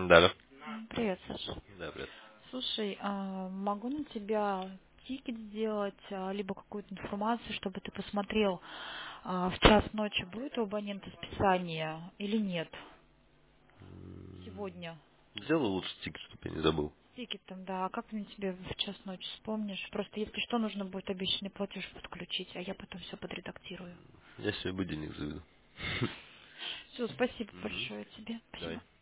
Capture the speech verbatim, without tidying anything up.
Да, да. М, Привет, Саша. Да, привет. Слушай, а, могу на тебя тикет сделать, а, либо какую-то информацию, чтобы ты посмотрел, а, в час ночи будет у абонента списание или нет М, сегодня. Сделай лучше тикет, чтобы я не забыл. С тикетом, да. А как мне тебе в час ночи вспомнишь? Просто если что, нужно будет обещанный платеж подключить, а я потом все подредактирую. Я себе будильник заведу. Все, спасибо Мгм. большое тебе. Давай. Спасибо.